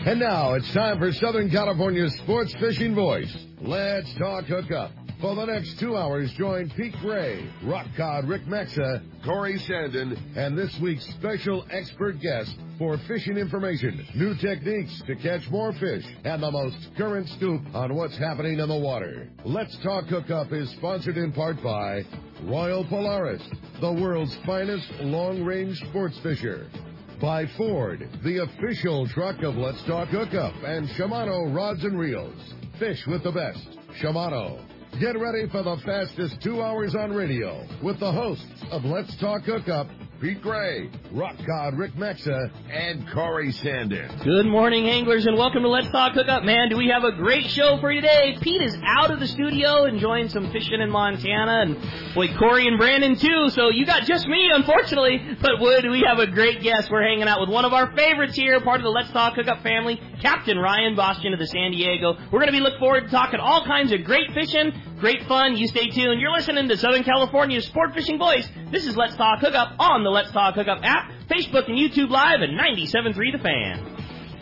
And now it's time for Southern California's sports fishing voice. Let's talk hookup. For the next 2 hours, join Pete Gray, Rock Cod Rick Maxa, Corey Sandin, and this week's special expert guest for fishing information, new techniques to catch more fish, and the most current scoop on what's happening in the water. Let's Talk Hookup is sponsored in part by Royal Polaris, the world's finest long-range sports fisher. By Ford, the official truck of Let's Talk Hookup, and Shimano Rods and Reels. Fish with the best. Shimano. Get ready for the fastest 2 hours on radio with the hosts of Let's Talk Hookup, Pete Gray, Rock Cod Rick Maxa, and Corey Sandin. Good morning, anglers, and welcome to Let's Talk Hookup. Man, do we have a great show for you today. Pete is out of the studio enjoying some fishing in Montana, and boy, Corey and Brandon too, so you got just me, unfortunately, but we have a great guest. We're hanging out with one of our favorites here, part of the Let's Talk Hookup family, Captain Ryan Bastian of the San Diego. We're going to be looking forward to talking all kinds of great fishing, great fun. You stay tuned. You're listening to Southern California's sport fishing voice. This is Let's Talk Hookup on the Let's Talk Hookup app, Facebook and YouTube Live at 97.3 The Fan.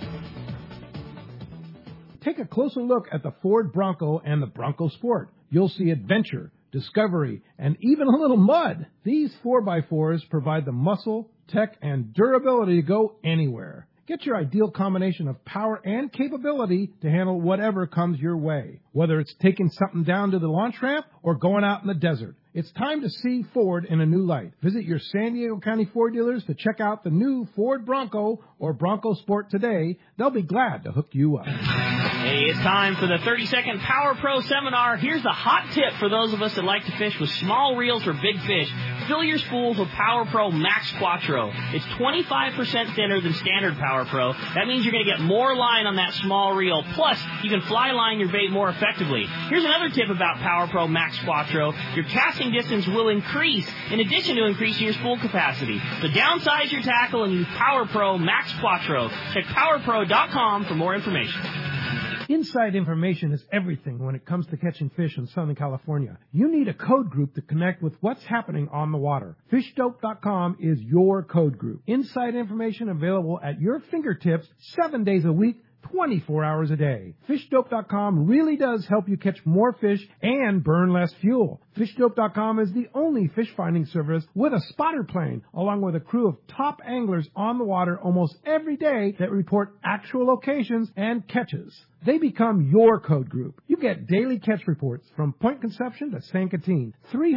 Take a closer look at the Ford Bronco and the Bronco Sport. You'll see adventure, discovery, and even a little mud. These 4x4s provide the muscle, tech, and durability to go anywhere. Get your ideal combination of power and capability to handle whatever comes your way. Whether it's taking something down to the launch ramp or going out in the desert, it's time to see Ford in a new light. Visit your San Diego County Ford dealers to check out the new Ford Bronco or Bronco Sport today. They'll be glad to hook you up. Hey, it's time for the 30-second Power Pro seminar. Here's the hot tip for those of us that like to fish with small reels for big fish. Fill your spools with Power Pro Max Quattro. It's 25% thinner than standard Power Pro. That means you're going to get more line on that small reel. Plus, you can fly line your bait more effectively. Here's another tip about Power Pro Max Quattro. Your casting distance will increase in addition to increasing your spool capacity. So downsize your tackle and use Power Pro Max Quattro. Check PowerPro.com for more information. Inside information is everything when it comes to catching fish in Southern California. You need a code group to connect with what's happening on the water. FishDope.com is your code group. Inside information available at your fingertips 7 days a week, 24 hours a day. FishDope.com really does help you catch more fish and burn less fuel. FishDope.com is the only fish finding service with a spotter plane, along with a crew of top anglers on the water almost every day that report actual locations and catches. They become your code group. You get daily catch reports from Point Conception to San Quintin,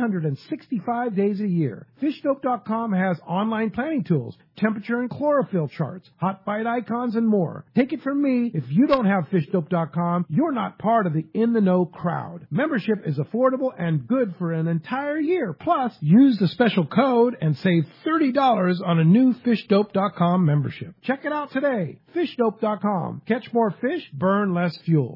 365 days a year. FishDope.com has online planning tools, temperature and chlorophyll charts, hot bite icons, and more. Take it from me, if you don't have FishDope.com, you're not part of the in-the-know crowd. Membership is affordable and good for an entire year. Plus, use the special code and save $30 on a new FishDope.com membership. Check it out today. FishDope.com. Catch more fish, burn less fuel.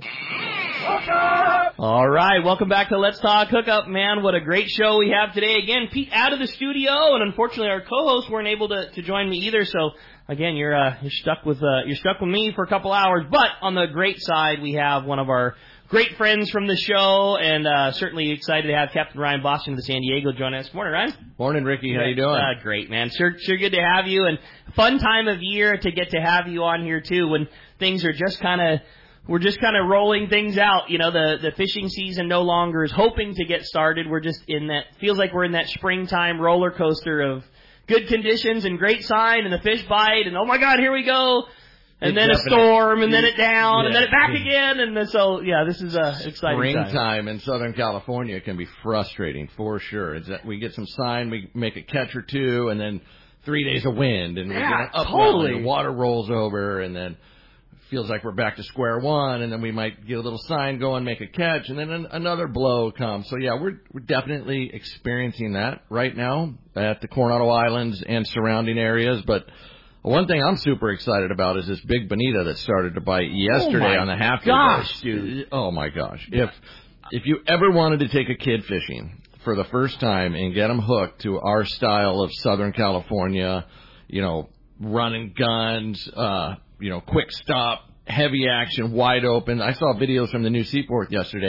All right, welcome back to Let's Talk Hookup, man. What a great show we have today. Again, Pete out of the studio, and unfortunately our co-hosts weren't able to join me either. So again, you're stuck with me for a couple hours. But on the great side, we have one of our great friends from the show, and certainly excited to have Captain Ryan Bastian of the San Diego join us. Morning, Ryan. Morning, Ricky. How you doing? Great, man. Sure good to have you, and fun time of year to get to have you on here too, when things are just we're just kind of rolling things out. You know, the fishing season no longer is hoping to get started. We're just feels like we're in that springtime roller coaster of good conditions and great sign, and the fish bite, and oh my God, here we go. And then a storm, and then it down, and then it back again, and then this is a exciting time. Springtime in Southern California can be frustrating for sure. Is that we get some sign, we make a catch or two, and then 3 days of wind, and we get an upwell, and the water rolls over, and then it feels like we're back to square one, and then we might get a little sign going, make a catch, and then another blow comes. So yeah, we're definitely experiencing that right now at the Coronado Islands and surrounding areas, but one thing I'm super excited about is this big bonita that started to bite yesterday on the half. Gosh, dude! Oh my gosh! If you ever wanted to take a kid fishing for the first time and get them hooked to our style of Southern California, running guns, quick stop, heavy action, wide open. I saw videos from the new Seaport yesterday.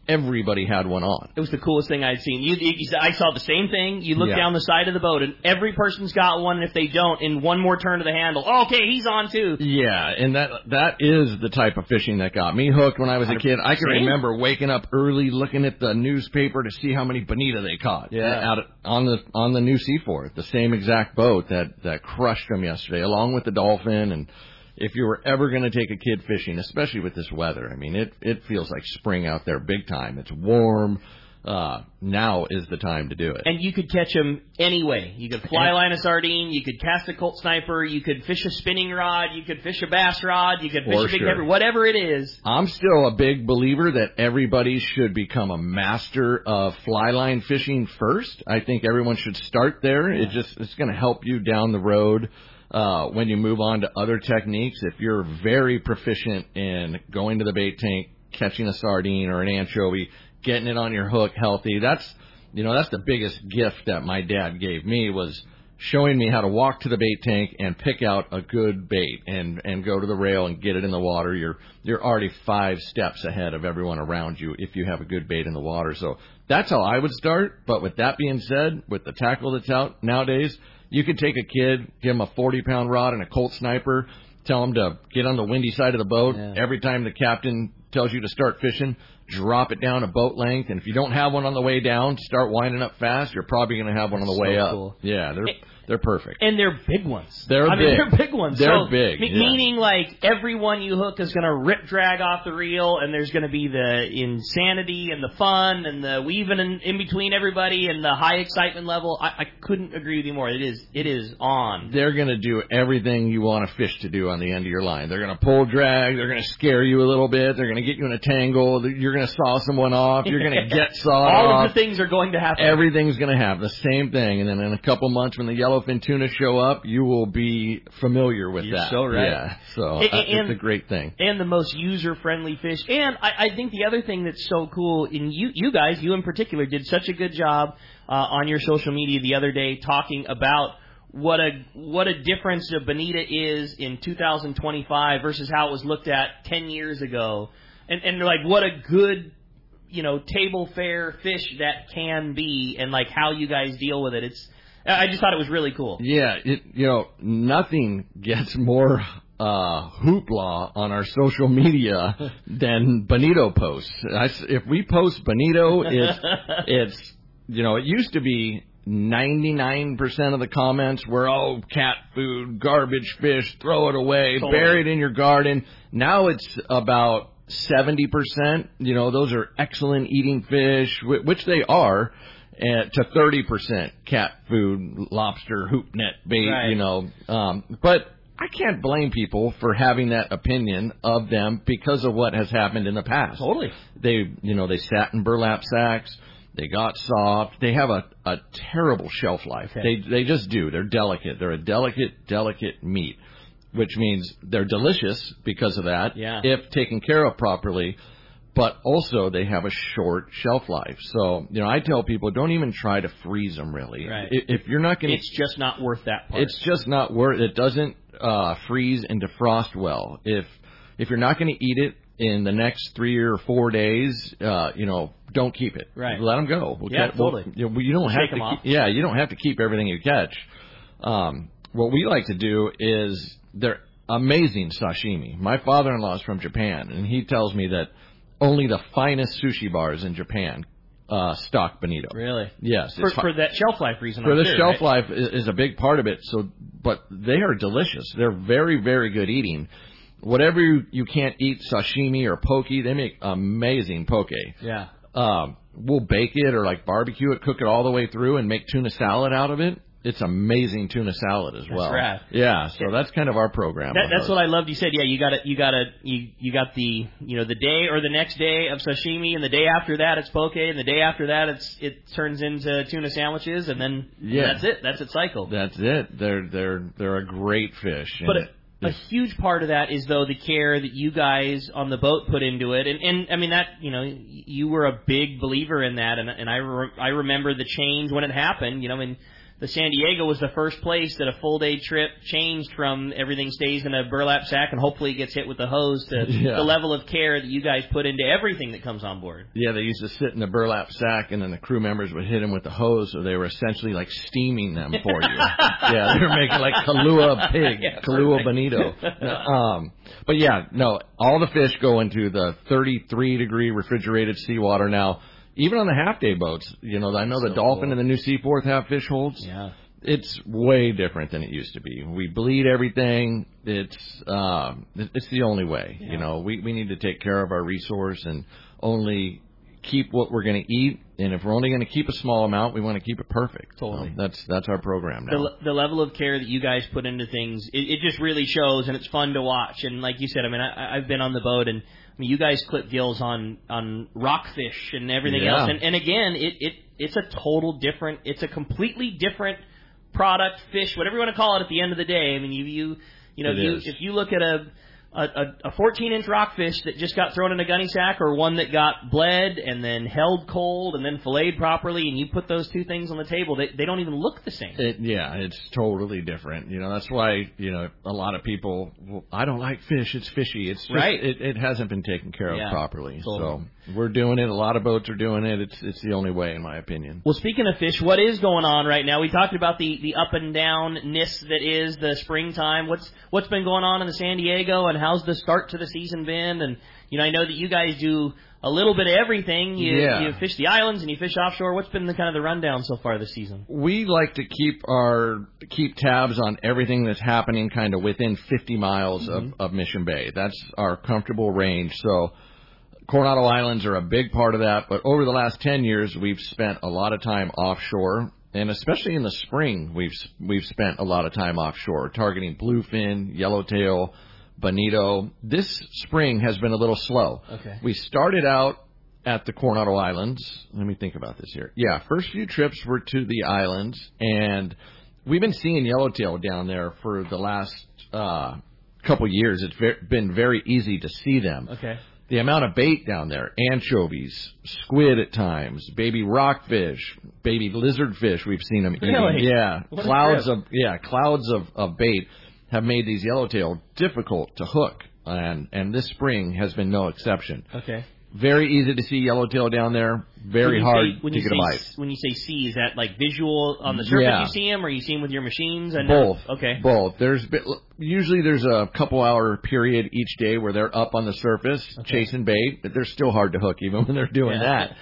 everybody had one on. It was the coolest thing I'd seen. I saw the same thing. You look down the side of the boat, and every person's got one, and if they don't, in one more turn of the handle, okay, he's on too. Yeah, and that is the type of fishing that got me hooked when I was a kid. I can remember waking up early, looking at the newspaper to see how many bonita they caught on the new Seaforth, the same exact boat that crushed them yesterday, along with the dolphin. And if you were ever going to take a kid fishing, especially with this weather, I mean, it feels like spring out there big time. It's warm. Now is the time to do it. And you could catch them anyway. You could fly line a sardine. You could cast a Colt Sniper. You could fish a spinning rod. You could fish a bass rod. You could fish a big heavy, whatever it is. I'm still a big believer that everybody should become a master of fly line fishing first. I think everyone should start there. Yeah. It's going to help you down the road. When you move on to other techniques, if you're very proficient in going to the bait tank, catching a sardine or an anchovy, getting it on your hook healthy, that's the biggest gift that my dad gave me, was showing me how to walk to the bait tank and pick out a good bait and go to the rail and get it in the water. You're already 5 steps ahead of everyone around you if you have a good bait in the water. So that's how I would start. But with that being said, with the tackle that's out nowadays, you could take a kid, give him a 40-pound rod and a Colt Sniper, tell him to get on the windy side of the boat. Yeah. Every time the captain tells you to start fishing, drop it down a boat length. And if you don't have one on the way down, start winding up fast. You're probably going to have one on the way up. Cool. Yeah, they're perfect. And they're big ones. They're big ones. They're big. Meaning, like, every one you hook is going to rip drag off the reel, and there's going to be the insanity and the fun and the weaving in between everybody and the high excitement level. I couldn't agree with you more. It is on. They're going to do everything you want a fish to do on the end of your line. They're going to pull drag. They're going to scare you a little bit. They're going to get you in a tangle. You're going to saw someone off. You're going to get sawed off. All of the things are going to happen. Everything's going to have the same thing. And then in a couple months when the yellowfin tuna show up, you will be familiar with You're that. So right. Yeah, so it's a great thing. And the most user-friendly fish. And I think the other thing that's so cool, and you guys, you in particular, did such a good job on your social media the other day talking about what a difference a bonita is in 2025 versus how it was looked at 10 years ago. And like what a good, table fare fish that can be, and like how you guys deal with it. I just thought it was really cool. Yeah, nothing gets more hoopla on our social media than bonito posts. If we post bonito, it's it used to be 99% of the comments were, cat food, garbage fish, throw it away, bury it in your garden. Now it's about 70%. Those are excellent eating fish, which they are. To 30% cat food, lobster, hoop net bait, right. But I can't blame people for having that opinion of them because of what has happened in the past. Totally. They sat in burlap sacks. They got soft. They have a terrible shelf life. Okay. They just do. They're delicate. They're a delicate meat, which means they're delicious because of that, if taken care of properly. But also they have a short shelf life. So, I tell people, don't even try to freeze them, really. Right. If you're not going to... It's just not worth that part. It's just not worth... It doesn't freeze and defrost well. If you're not going to eat it in the next 3 or 4 days, don't keep it. Right. Let them go. Totally. You don't have to. You don't have to keep everything you catch. What we like to do is they're amazing sashimi. My father-in-law is from Japan, and he tells me that only the finest sushi bars in Japan stock bonito. Really? Yes. For that shelf life reason. For the shelf life is a big part of it. But they are delicious. They're very, very good eating. Whatever you can't eat, sashimi or poke, they make amazing poke. Yeah. We'll bake it or like barbecue it, cook it all the way through, and make tuna salad out of it. It's amazing tuna salad as well. That's rad. Yeah, so that's kind of our program. That's what I loved. You said, you got the the day or the next day of sashimi, and the day after that it's poke, and the day after that it turns into tuna sandwiches, and then that's it. That's its cycle. That's it. They're a great fish. But a huge part of that is, though, the care that you guys on the boat put into it, and I mean that you were a big believer in that, and I remember the change when it happened. In the San Diego was the first place that a full-day trip changed from everything stays in a burlap sack and hopefully it gets hit with the hose to the level of care that you guys put into everything that comes on board. Yeah, they used to sit in the burlap sack, and then the crew members would hit them with the hose, so they were essentially like steaming them for you. Yeah, they were making like Kahlua pig, Kahlua bonito. But yeah, no, all the fish go into the 33-degree refrigerated seawater now. Even on the half-day boats, I know the Dolphin and the New Seaforth have fish holds. Yeah. It's way different than it used to be. We bleed everything. It's the only way. Yeah. We need to take care of our resource and only keep what we're going to eat. And if we're only going to keep a small amount, we want to keep it perfect. Totally. That's our program now. The level of care that you guys put into things, it just really shows, and it's fun to watch. And like you said, I've been on the boat, and you guys clip gills on rockfish and everything else. And again, it's it's a completely different product, fish, whatever you want to call it at the end of the day. If you look at a 14-inch rockfish that just got thrown in a gunny sack, or one that got bled and then held cold and then filleted properly, and you put those two things on the table, they don't even look the same. It's totally different. That's why, a lot of people, I don't like fish, it's fishy. It's just, right. It hasn't been taken care of properly. Totally. So we're doing it. A lot of boats are doing it. It's the only way, in my opinion. Well, speaking of fish, what is going on right now? We talked about the up and down-ness that is the springtime. What's been going on in the San Diego, and how's the start to the season been? And, I know that you guys do a little bit of everything. You fish the islands and you fish offshore. What's been the rundown so far this season? We like to keep tabs on everything that's happening kind of within 50 miles of Mission Bay. That's our comfortable range. So Coronado Islands are a big part of that. But over the last 10 years, we've spent a lot of time offshore. And especially in the spring, we've spent a lot of time offshore, targeting bluefin, yellowtail, bonito. This spring has been a little slow. Okay. We started out at the Coronado Islands. Let me think about this here. Yeah, first few trips were to the islands, and we've been seeing yellowtail down there for the last couple years. It's been very easy to see them. Okay. The amount of bait down there, anchovies, squid at times, baby rockfish, baby lizardfish, we've seen them eating. Really? Yeah, clouds of bait have made these yellowtail difficult to hook, and this spring has been no exception. Okay. Very easy to see yellowtail down there. Very hard to get a bite. When you say see, is that like visual on the surface you see them, or you see them with your machines? Both. Okay. Both. Usually there's a couple-hour period each day where they're up on the surface chasing bait, but they're still hard to hook even when they're doing that.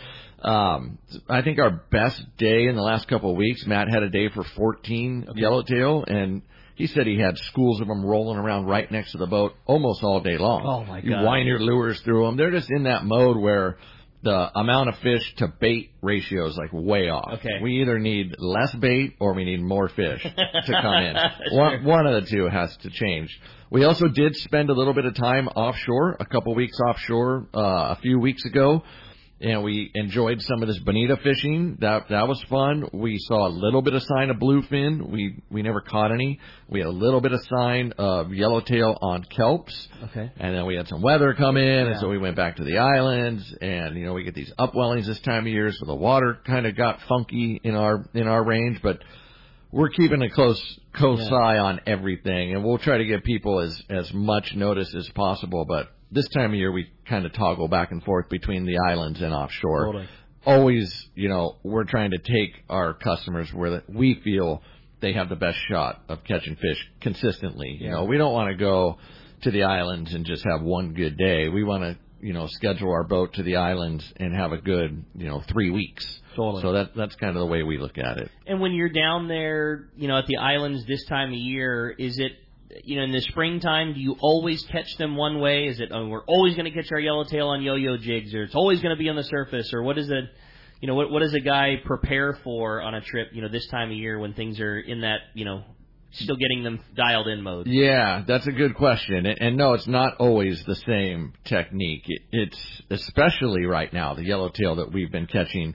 I think our best day in the last couple of weeks, Matt had a day for 14 yellowtail, and he said he had schools of them rolling around right next to the boat almost all day long. Oh, my God. You wind your lures through them. They're just in that mode where the amount of fish to bait ratio is like way off. Okay. We either need less bait or we need more fish to come in. One of the two has to change. We also did spend a little bit of time offshore, a couple weeks offshore a few weeks ago. And we enjoyed some of this bonita fishing. That was fun. We saw a little bit of sign of bluefin. We never caught any. We had a little bit of sign of yellowtail on kelps. Okay. And then we had some weather come in, and so we went back to the islands. And we get these upwellings this time of year, so the water kind of got funky in our range. But we're keeping a close eye on everything, and we'll try to give people as much notice as possible. But this time of year, we kind of toggle back and forth between the islands and offshore. Totally. Always, we're trying to take our customers where we feel they have the best shot of catching fish consistently. Yeah. We don't want to go to the islands and just have one good day. We want to, schedule our boat to the islands and have a good, 3 weeks. Totally. So that's kind of the way we look at it. And when you're down there, at the islands this time of year, is it, in the springtime, do you always catch them one way? Is it, we're always going to catch our yellowtail on yo-yo jigs, or it's always going to be on the surface, or what is it, what does a guy prepare for on a trip, this time of year when things are in that, still getting them dialed in mode? Yeah, that's a good question. And no, it's not always the same technique. It's especially right now, the yellowtail that we've been catching,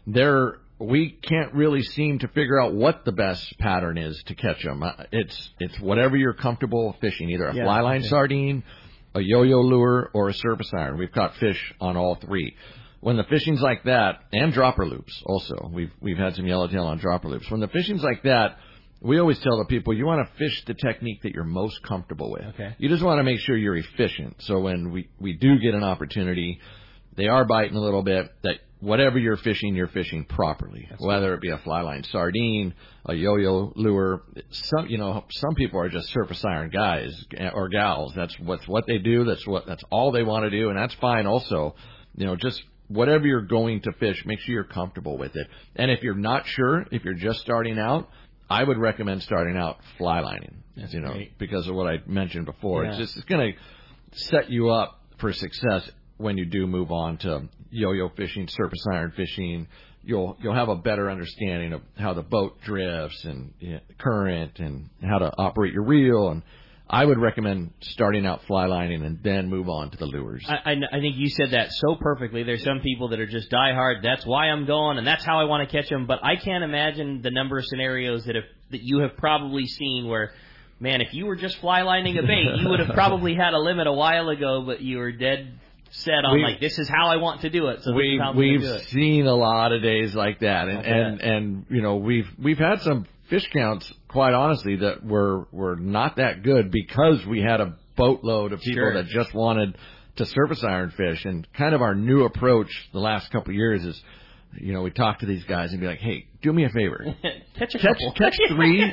we can't really seem to figure out what the best pattern is to catch them. It's whatever you're comfortable fishing, either a fly line sardine, a yo-yo lure, or a surface iron. We've caught fish on all three. when the fishing's like that, and dropper loops also, we've had some yellowtail on dropper loops. When the fishing's like that, we always tell the people, you want to fish the technique that you're most comfortable with. Okay. You just want to make sure you're efficient. So when we do get an opportunity, they are biting a little bit, that whatever you're fishing properly. That's whether cool. It be a fly line sardine, a yo-yo lure. Some people are just surface iron guys or gals. That's what they do. That's all they want to do, and that's fine also. Just whatever you're going to fish, make sure you're comfortable with it. And if you're not sure, if you're just starting out, I would recommend starting out fly lining, because of what I mentioned before. Yeah. It's going to set you up for success when you do move on to yo-yo fishing, surface iron fishing. You'll have a better understanding of how the boat drifts and current and how to operate your reel. And I would recommend starting out fly lining and then move on to the lures. I think you said that so perfectly. There's some people that are just diehard. That's why I'm going, and that's how I want to catch them. But I can't imagine the number of scenarios that you have probably seen where, man, if you were just fly lining a bait, you would have probably had a limit a while ago, but you were dead set on this is how I want to do it. So we've seen a lot of days like that, and we've had some fish counts, quite honestly, that were not that good because we had a boatload of people that just wanted to surface iron fish. And kind of our new approach the last couple of years is, we talk to these guys and be like, hey, do me a favor. Catch a couple. Catch three.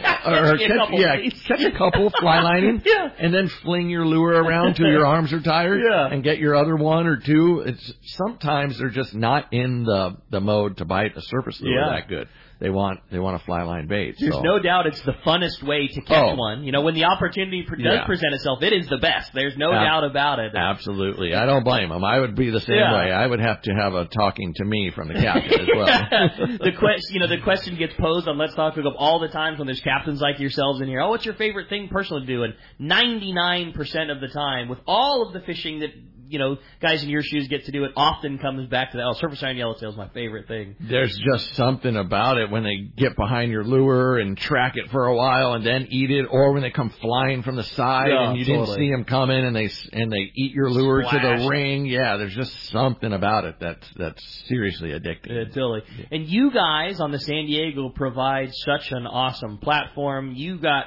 Catch a couple fly lining. Yeah. And then fling your lure around till your arms are tired. Yeah. And get your other one or two. Sometimes they're just not in the mode to bite a surface lure that good. They want a fly line bait. There's no doubt it's the funnest way to catch one. When the opportunity does present itself, it is the best. There's no doubt about it. Absolutely. I don't blame them. I would be the same way. I would have to have a talking to me from the captain as well. The question gets posed on Let's Talk Hookup all the time when there's captains like yourselves in here. Oh, what's your favorite thing personally to do? And 99% of the time, with all of the fishing that guys in your shoes get to do, it often comes back to that. Surface iron yellowtail is my favorite thing. There's just something about it when they get behind your lure and track it for a while and then eat it, or when they come flying from the side and you didn't see them coming and they eat your lure to the ring. Yeah, there's just something about it that's seriously addicting. Totally. And you guys on the San Diego provide such an awesome platform. You got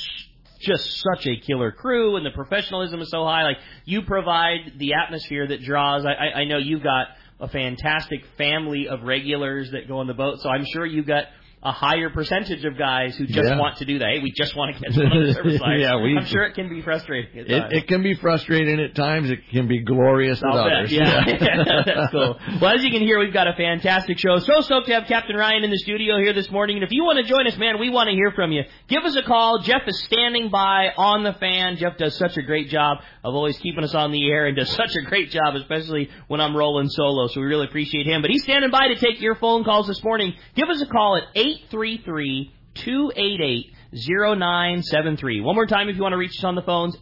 just such a killer crew, and the professionalism is so high. Like, you provide the atmosphere that draws. I know you've got a fantastic family of regulars that go on the boat, so I'm sure you've got a higher percentage of guys who just want to do that. Hey, we just want to catch one on the surface line. I'm sure it can be frustrating at times. It can be frustrating at times. It can be glorious at others. Yeah. That's cool. Well, as you can hear, we've got a fantastic show. So stoked to have Captain Ryan in the studio here this morning. And if you want to join us, man, we want to hear from you. Give us a call. Jeff is standing by on the fan. Jeff does such a great job of always keeping us on the air and does such a great job, especially when I'm rolling solo. So we really appreciate him. But he's standing by to take your phone calls this morning. Give us a call at 833-288-0973. One more time if you want to reach us on the phones.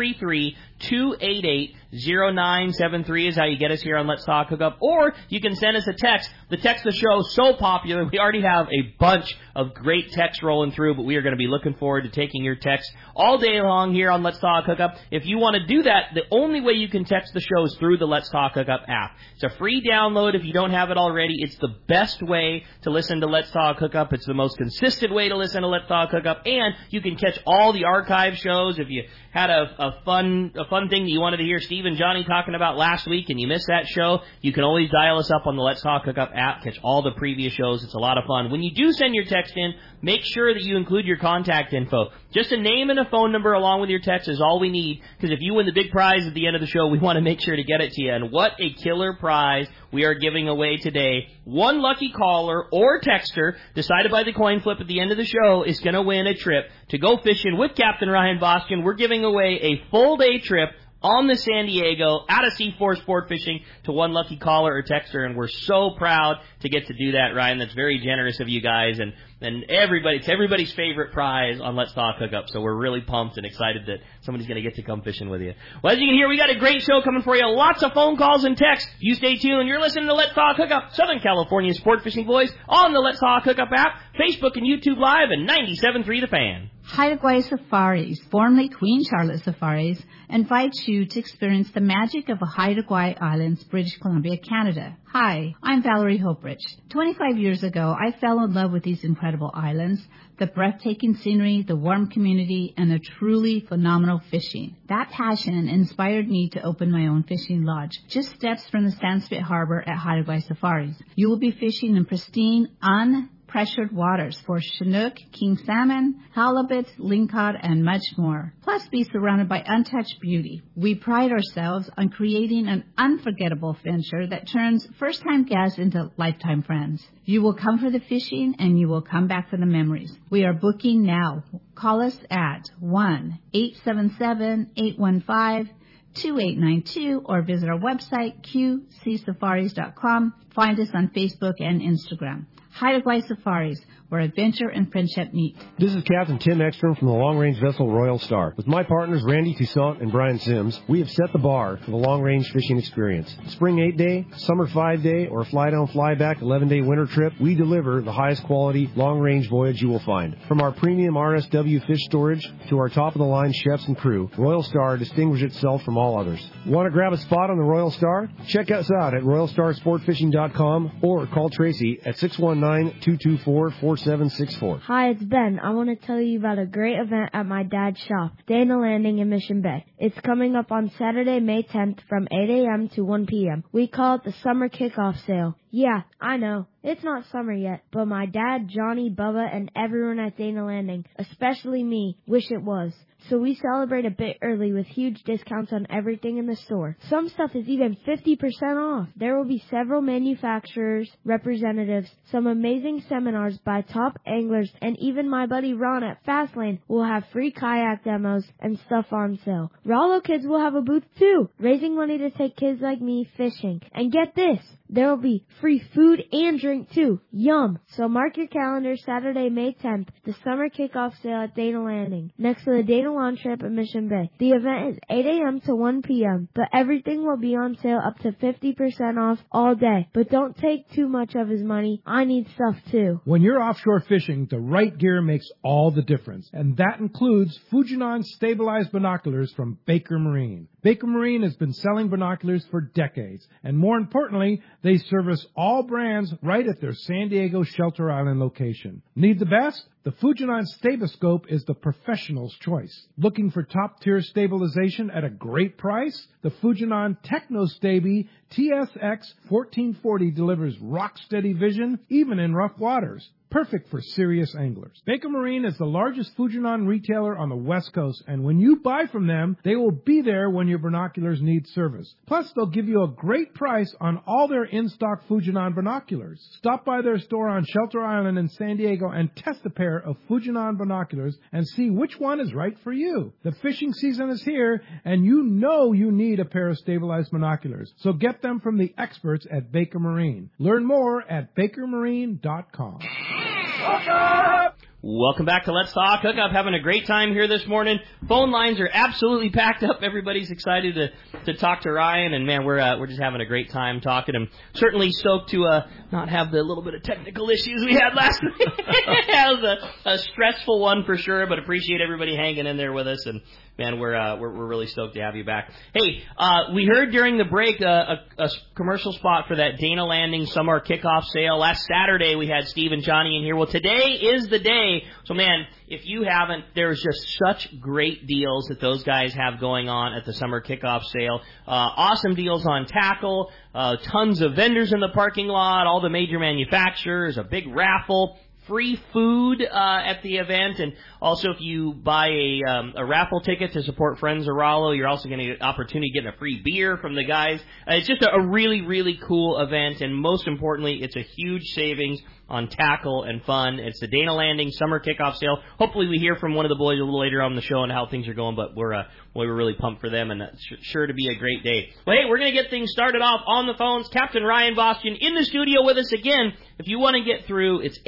833-288-0973 is how you get us here on Let's Talk Hookup. Or you can send us a text. The text of the show is so popular, we already have a bunch of great texts rolling through, but we are going to be looking forward to taking your texts all day long here on Let's Talk Hookup. If you want to do that, the only way you can text the show is through the Let's Talk Hookup app. It's a free download if you don't have it already. It's the best way to listen to Let's Talk Hookup. It's the most consistent way to listen to Let's Talk Hookup, and you can catch all the archive shows. If you had a fun thing that you wanted to hear Steve and Johnny talking about last week and you missed that show, you can always dial us up on the Let's Talk Hookup app, catch all the previous shows. It's a lot of fun. When you do send your text in, make sure that you include your contact info. Just a name and a phone number along with your text is all we need, because if you win the big prize at the end of the show, we want to make sure to get it to you. And what a killer prize we are giving away today. One lucky caller or texter, decided by the coin flip at the end of the show, is going to win a trip to go fishing with Captain Ryan Boskin. We're giving away a full day trip on the San Diego, out of C4 Sport Fishing, to one lucky caller or texter, and we're so proud to get to do that, Ryan. That's very generous of you guys, and it's everybody's favorite prize on Let's Talk Hookup, so we're really pumped and excited that somebody's going to get to come fishing with you. Well, as you can hear, we got a great show coming for you. Lots of phone calls and texts. You stay tuned. You're listening to Let's Talk Hookup, Southern California's sport fishing voice, on the Let's Talk Hookup app, Facebook and YouTube Live, and 97.3 The Fan. Haida Gwaii Safaris, formerly Queen Charlotte Safaris, invites you to experience the magic of Haida Gwaii Islands, British Columbia, Canada. Hi, I'm Valerie Hoprich. 25 years ago, I fell in love with these incredible islands, the breathtaking scenery, the warm community, and the truly phenomenal fishing. That passion inspired me to open my own fishing lodge, just steps from the Sandspit Harbor at Haida Gwaii Safaris. You will be fishing in pristine, pressured waters for Chinook, king salmon, halibut, lingcod, and much more. Plus be surrounded by untouched beauty. We pride ourselves on creating an unforgettable adventure that turns first-time guests into lifetime friends. You will come for the fishing and you will come back for the memories. We are booking now. Call us at 1-877-815-2892 or visit our website, qcsafaris.com. Find us on Facebook and Instagram. Haida Gwaii Safaris, where adventure and friendship meet. This is Captain Tim Ekstrom from the long-range vessel Royal Star. With my partners Randy Toussaint and Brian Sims, we have set the bar for the long-range fishing experience. Spring 8-day, summer 5-day, or fly-down, fly-back 11-day winter trip, we deliver the highest quality long-range voyage you will find. From our premium RSW fish storage to our top-of-the-line chefs and crew, Royal Star distinguishes itself from all others. Want to grab a spot on the Royal Star? Check us out at RoyalStarSportFishing.com or call Tracy at 619-224-4764. Hi, it's Ben. I want to tell you about a great event at my dad's shop, Dana Landing in Mission Bay. It's coming up on Saturday, May 10th from 8 a.m. to 1 p.m. We call it the Summer Kickoff Sale. Yeah, I know. It's not summer yet, but my dad, Johnny, Bubba, and everyone at Dana Landing, especially me, wish it was. So we celebrate a bit early with huge discounts on everything in the store. Some stuff is even 50% off. There will be several manufacturers, representatives, some amazing seminars by top anglers, and even my buddy Ron at Fastlane will have free kayak demos and stuff on sale. Rollo Kids will have a booth too, raising money to take kids like me fishing. And get this, there will be free food and drink too. Yum! So mark your calendar, Saturday, May 10th, the summer kickoff sale at Dana Landing, next to the Dana Lawn Trip at Mission Bay. The event is 8 a.m. to 1 p.m., but everything will be on sale up to 50% off all day. But don't take too much of his money. I need stuff too. When you're offshore fishing, the right gear makes all the difference, and that includes Fujinon stabilized binoculars from Baker Marine. Baker Marine has been selling binoculars for decades, and more importantly, they service all brands right at their San Diego Shelter Island location. Need the best? The Fujinon Staboscope is the professional's choice. Looking for top-tier stabilization at a great price? The Fujinon Technostabi TSX 1440 delivers rock-steady vision even in rough waters. Perfect for serious anglers. Baker Marine is the largest Fujinon retailer on the West Coast, and when you buy from them, they will be there when your binoculars need service. Plus, they'll give you a great price on all their in-stock Fujinon binoculars. Stop by their store on Shelter Island in San Diego and test a pair of Fujinon binoculars and see which one is right for you. The fishing season is here, and you know you need a pair of stabilized binoculars. So get them from the experts at Baker Marine. Learn more at bakermarine.com. Welcome back to Let's Talk Hookup. Having a great time here this morning. Phone lines are absolutely packed up. Everybody's excited to talk to Ryan, and man, we're just having a great time talking to him. Certainly stoked to not have the little bit of technical issues we had last week. It was a stressful one for sure, but appreciate everybody hanging in there with us, and man, we're really stoked to have you back. Hey, we heard during the break a commercial spot for that Dana Landing Summer Kickoff Sale. Last Saturday we had Steve and Johnny in here. Well, today is the day. So, man, if you haven't, there's just such great deals that those guys have going on at the Summer Kickoff Sale. Awesome deals on tackle, tons of vendors in the parking lot, all the major manufacturers, a big raffle. Free food at the event, and also if you buy a raffle ticket to support Friends of Rollo, you're also going to get an opportunity to get a free beer from the guys. It's just a really, really cool event, and most importantly, it's a huge savings on tackle and fun. It's the Dana Landing Summer Kickoff Sale. Hopefully we hear from one of the boys a little later on the show on how things are going, but we're really pumped for them, and that's sure to be a great day. Well, hey, we're going to get things started off on the phones. Captain Ryan Bostian in the studio with us again. If you want to get through, it's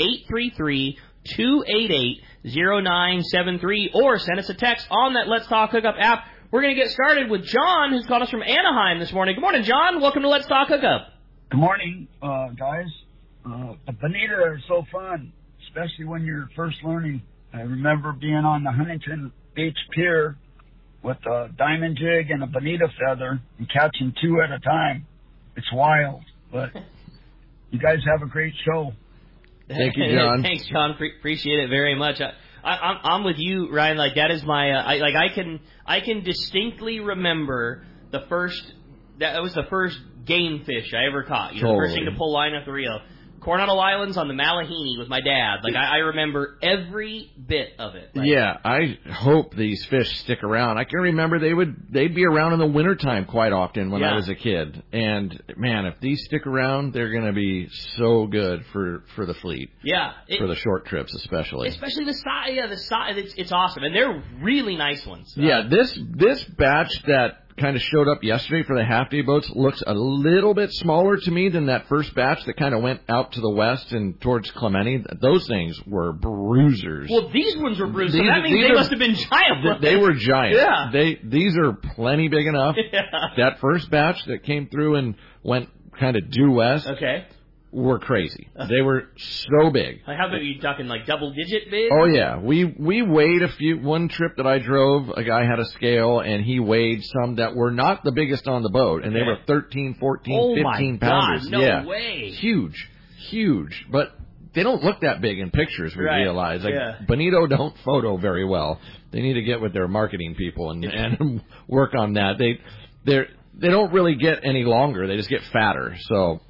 833-288-0973, or send us a text on that Let's Talk Hookup app. We're going to get started with John, who's called us from Anaheim this morning. Good morning, John. Welcome to Let's Talk Hookup. Good morning, guys. The bonita are so fun, especially when you're first learning I remember being on the Huntington Beach Pier with a diamond jig and a bonita feather and catching 2 at a time. It's wild, but you guys have a great show. Thank you, John. Thanks, John. Appreciate it very much. I'm with you, Ryan. Like, that is my I can distinctly remember that was the first game fish I ever caught. You know, the first thing to pull line off the reel. Coronado Islands on the Malahini with my dad. Like, I remember every bit of it. Like, yeah, I hope these fish stick around. I can remember they'd be around in the wintertime quite often when I was a kid. And, man, if these stick around, they're going to be so good for the fleet. Yeah. For the short trips especially. Especially the size. Yeah, the size. It's awesome. And they're really nice ones. Yeah, this batch that kind of showed up yesterday for the half-day boats looks a little bit smaller to me than that first batch that kind of went out to the west and towards Clemente. Those things were bruisers. Well, these ones were bruisers. So that means they must have been giant ones. They were giant. Yeah. These are plenty big enough. Yeah. That first batch that came through and went kind of due west. Okay. Were crazy. They were so big. Like, how big are you talking? Like double-digit big? Oh yeah, we weighed one trip that I drove. A guy had a scale and he weighed some that were not the biggest on the boat, and they were 13, 14, 15 pounders. Oh my God, no way! Huge. But they don't look that big in pictures. We realize. Like, Bonito don't photo very well. They need to get with their marketing people and work on that. They don't really get any longer. They just get fatter. So.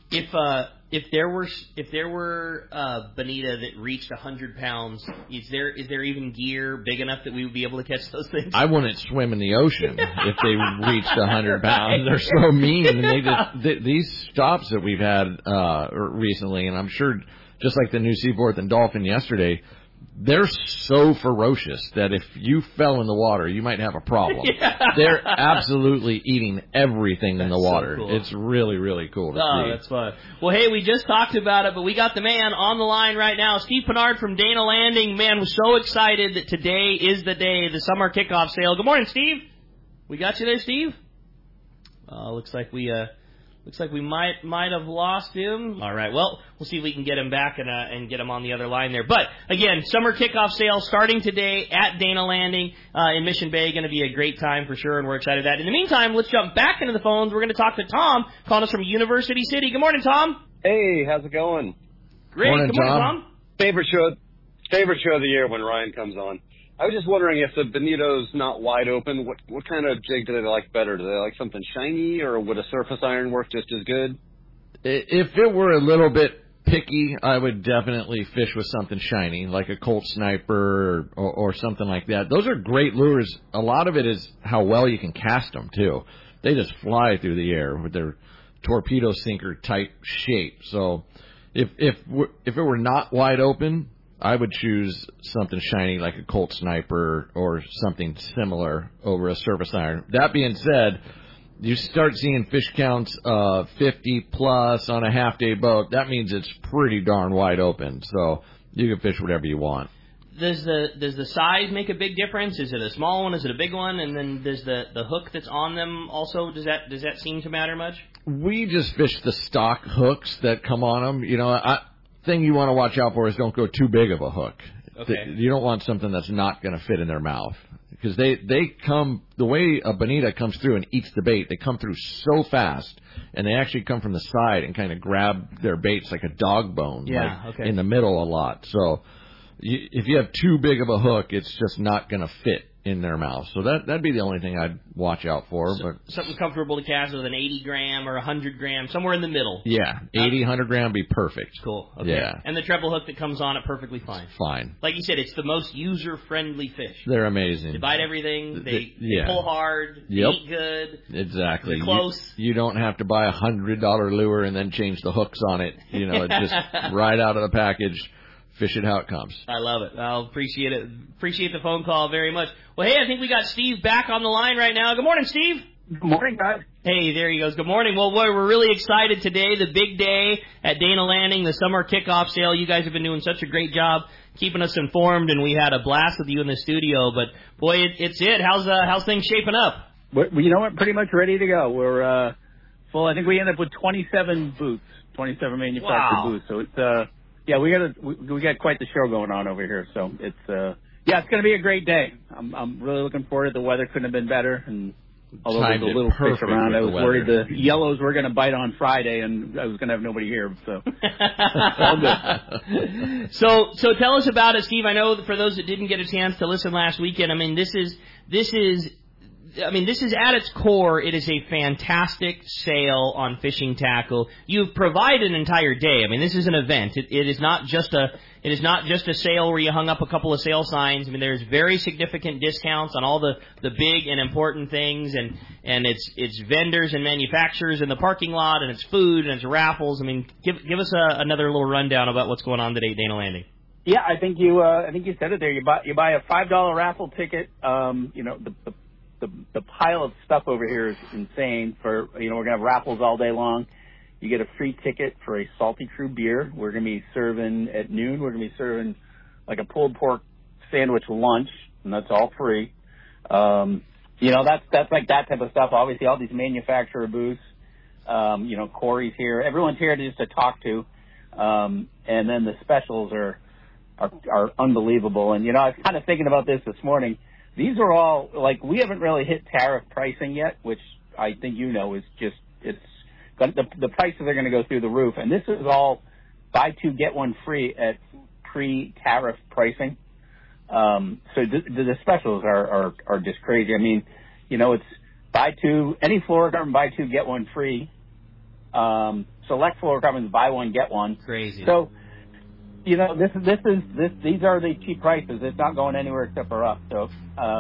If there were bonita that reached 100 pounds, is there even gear big enough that we would be able to catch those things? I wouldn't swim in the ocean if they reached 100 pounds. They're so mean, and these stops that we've had recently, and I'm sure just like the New Seaforth and Dolphin yesterday, they're so ferocious that if you fell in the water, you might have a problem. Yeah. They're absolutely eating everything in the water. So cool. It's really, really cool to see. Oh, that's fun. Well, hey, we just talked about it, but we got the man on the line right now. Steve Pennard from Dana Landing. Man, was so excited that today is the day, the summer kickoff sale. Good morning, Steve. We got you there, Steve? Looks like we might have lost him. All right, well, we'll see if we can get him back and get him on the other line there. But, again, summer kickoff sale starting today at Dana Landing in Mission Bay. Going to be a great time for sure, and we're excited about that. In the meantime, let's jump back into the phones. We're going to talk to Tom, calling us from University City. Good morning, Tom. Hey, how's it going? Great. Morning, Good morning, Tom. Favorite show of the year when Ryan comes on. I was just wondering if the Bonito's not wide open, what kind of jig do they like better? Do they like something shiny, or would a surface iron work just as good? If it were a little bit picky, I would definitely fish with something shiny, like a Colt Sniper or something like that. Those are great lures. A lot of it is how well you can cast them, too. They just fly through the air with their torpedo sinker type shape. So if it were not wide open, I would choose something shiny like a Colt Sniper or something similar over a surface iron. That being said, you start seeing fish counts of 50 plus on a half-day boat. That means it's pretty darn wide open, so you can fish whatever you want. Does the size make a big difference? Is it a small one? Is it a big one? And then does the hook that's on them also, does that seem to matter much? We just fish the stock hooks that come on them. You know, thing you want to watch out for is don't go too big of a hook. Okay. You don't want something that's not going to fit in their mouth. Because they come, the way a bonita comes through and eats the bait, they come through so fast, and they actually come from the side and kind of grab their baits like a dog bone, in the middle a lot. So if you have too big of a hook, it's just not going to fit in their mouth. So that'd be the only thing I'd watch out for. But something comfortable to cast with an 80 gram or 100 gram, somewhere in the middle. Yeah, 80, 100 gram be perfect. Cool. Okay. Yeah. And the treble hook that comes on it perfectly fine. Fine. Like you said, it's the most user-friendly fish. They're amazing. They bite everything. They pull hard. They eat good. Exactly. They're close. You don't have to buy $100 lure and then change the hooks on it. You know, it's just right out of the package. Fish it how it comes. I love it. I'll appreciate it. Appreciate the phone call very much. Well, hey, I think we got Steve back on the line right now. Good morning, Steve. Good morning, guys. Hey, there he goes. Good morning. Well, boy, we're really excited today. The big day at Dana Landing, the summer kickoff sale. You guys have been doing such a great job keeping us informed, and we had a blast with you in the studio. But, boy, it's it. How's things shaping up? Well, you know what? Pretty much ready to go. We're full. I think we ended up with 27 booths, 27 manufactured booths. So Yeah, we got quite the show going on over here. So it's it's going to be a great day. I'm really looking forward to it. The weather couldn't have been better, and although there's a little fish around, I was worried the yellows were going to bite on Friday, and I was going to have nobody here. So all good. So tell us about it, Steve. I know for those that didn't get a chance to listen last weekend, I mean, this is at its core, it is a fantastic sale on fishing tackle. You've provided an entire day. I mean, this is an event. It is not just a sale where you hung up a couple of sale signs. I mean, there's very significant discounts on all the big and important things, and it's vendors and manufacturers in the parking lot, and it's food and it's raffles. I mean, give us another little rundown about what's going on today at Dana Landing. Yeah, I think you said it there. You buy a $5 raffle ticket. The pile of stuff over here is insane. We're gonna have raffles all day long. You get a free ticket for a Salty Crew beer. We're gonna be serving at noon. We're gonna be serving like a pulled pork sandwich lunch, and that's all free. That's like that type of stuff. Obviously, all these manufacturer booths. Corey's here. Everyone's here just to talk to. And then the specials are unbelievable. And I was kind of thinking about this morning. These are all, like, we haven't really hit tariff pricing yet, which I think is just, the prices are going to go through the roof. And this is all buy two, get one free at pre-tariff pricing. So the specials are just crazy. I mean, it's buy two, any fluorocarbon, buy two, get one free. Select fluorocarbons, buy one, get one. Crazy. So, these are the cheap prices. It's not going anywhere except for up. So,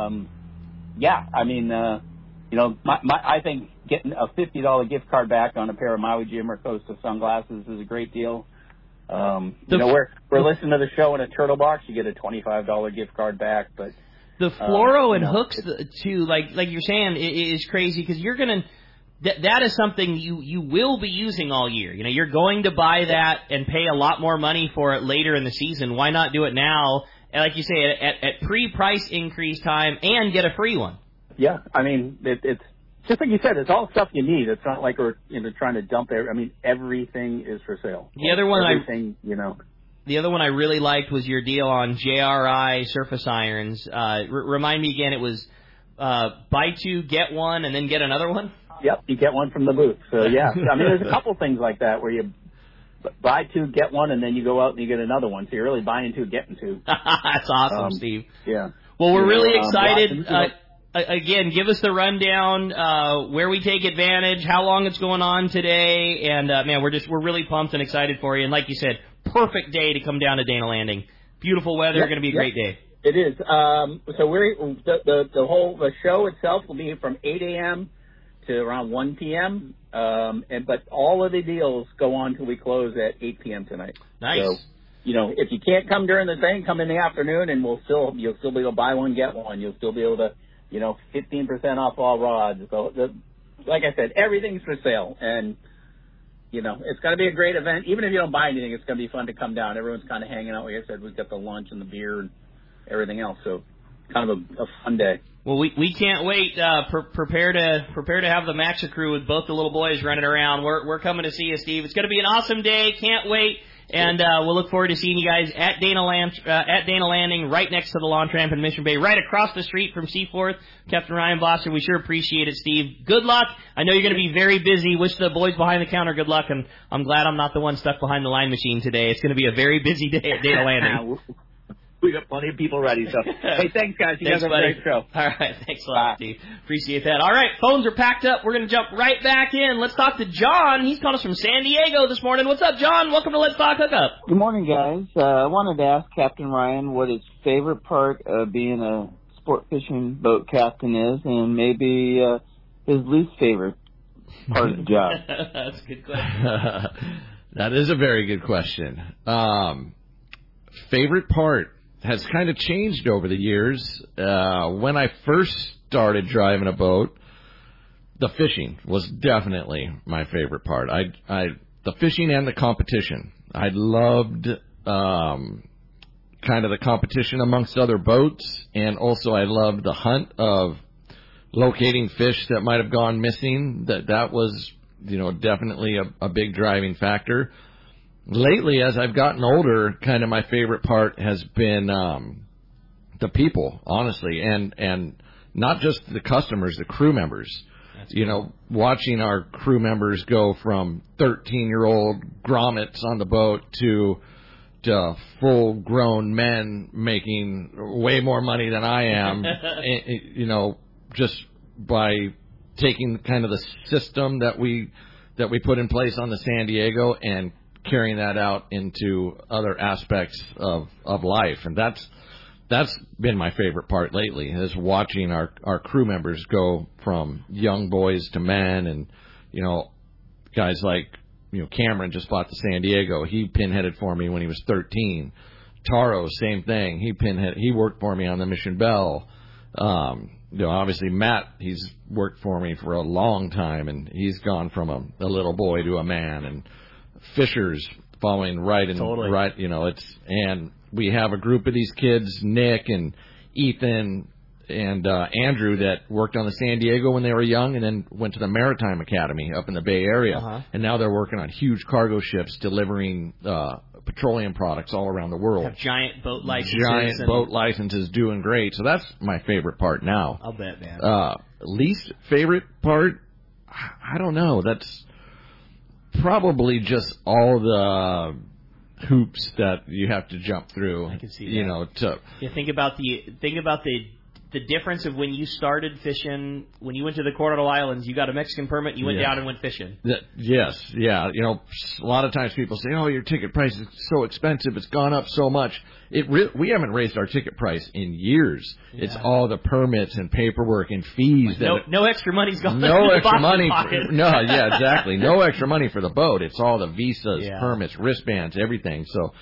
I think getting a $50 gift card back on a pair of Maui Jim or Costa sunglasses is a great deal. We're listening to the show in a turtle box. You get a $25 gift card back. But the fluoro and hooks too, like you're saying, is crazy because you're gonna. That is something you will be using all year. You're going to buy that and pay a lot more money for it later in the season. Why not do it now? And like you say, at pre-price increase time and get a free one. Yeah, I mean, it's just like you said, it's all stuff you need. It's not like we're trying to dump it. I mean, everything is for sale. The other one I really liked was your deal on JRI surface irons. Remind me again, it was buy two, get one, and then get another one? Yep, you get one from the booth. So, yeah. I mean, there's a couple things like that where you buy two, get one, and then you go out and you get another one. So you're really buying two, getting two. That's awesome, Steve. Yeah. Well, we're really excited. Again, give us the rundown, where we take advantage, how long it's going on today, and man, we're really pumped and excited for you. And like you said, perfect day to come down to Dana Landing. Beautiful weather, going to be a great day. It is. So the show itself will be from 8 a.m. to around 1 p.m. But all of the deals go on till we close at 8 p.m. tonight. Nice. So, if you can't come during the thing, come in the afternoon, and you'll still be able to buy one, get one. You'll still be able to, 15% off all rods. So, like I said, everything's for sale, and it's going to be a great event. Even if you don't buy anything, it's going to be fun to come down. Everyone's kind of hanging out. Like I said, we've got the lunch and the beer and everything else. So, kind of a fun day. Well, we can't wait. Prepare to have the Maxa crew with both the little boys running around. We're coming to see you, Steve. It's going to be an awesome day. Can't wait. And we'll look forward to seeing you guys at Dana Landing, right next to the Lawn Tramp in Mission Bay, right across the street from Seaforth. Captain Ryan Bosser, we sure appreciate it, Steve. Good luck. I know you're going to be very busy. Wish the boys behind the counter good luck, and I'm glad I'm not the one stuck behind the line machine today. It's going to be a very busy day at Dana Landing. We got plenty of people ready. So, hey, thanks, guys. You guys have a great show. All right. Thanks a lot, Steve. Appreciate that. All right. Phones are packed up. We're going to jump right back in. Let's talk to John. He's calling us from San Diego this morning. What's up, John? Welcome to Let's Talk Hookup. Good morning, guys. I wanted to ask Captain Ryan what his favorite part of being a sport fishing boat captain is, and maybe his least favorite part of the job. That's a good question. That is a very good question. Favorite part has kind of changed over the years. When I first started driving a boat, the fishing was definitely my favorite part. The fishing and the competition. I loved kind of the competition amongst other boats, and also I loved the hunt of locating fish that might have gone missing. That was, definitely a big driving factor. lately, as I've gotten older, kind of my favorite part has been the people, honestly, and not just the customers, the crew members. You know, watching our crew members go from 13-year-old grommets on the boat to full-grown men making way more money than I am, you know, just by taking kind of the system that we put in place on the San Diego and carrying that out into other aspects of life. And that's been my favorite part lately, is watching our crew members go from young boys to men. And, you know, guys like, you know, Cameron just bought the San Diego. He pinheaded for me when he was 13. Taro, same thing. He worked for me on the Mission Belle. You know, obviously Matt, he's worked for me for a long time, and he's gone from a little boy to a man. And Fisher's following right, you know, and we have a group of these kids, Nick and Ethan and Andrew, that worked on the San Diego when they were young, and then went to the Maritime Academy up in the Bay Area. And now they're working on huge cargo ships delivering petroleum products all around the world. Have giant boat licenses. Doing great. So that's my favorite part now. I'll bet, man. Least favorite part, I don't know. That's probably just all the hoops that you have to jump through. I can see that. You know, think about the difference of when you started fishing. When you went to the Coronado Islands, you got a Mexican permit, you went down and went fishing. Yes. You know, a lot of times people say, "Oh, your ticket price is so expensive; it's gone up so much." We haven't raised our ticket price in years. Yeah. It's all the permits and paperwork and fees. No extra money's gone. No extra money. Exactly. No extra money for the boat. It's all the visas, permits, wristbands, everything. So,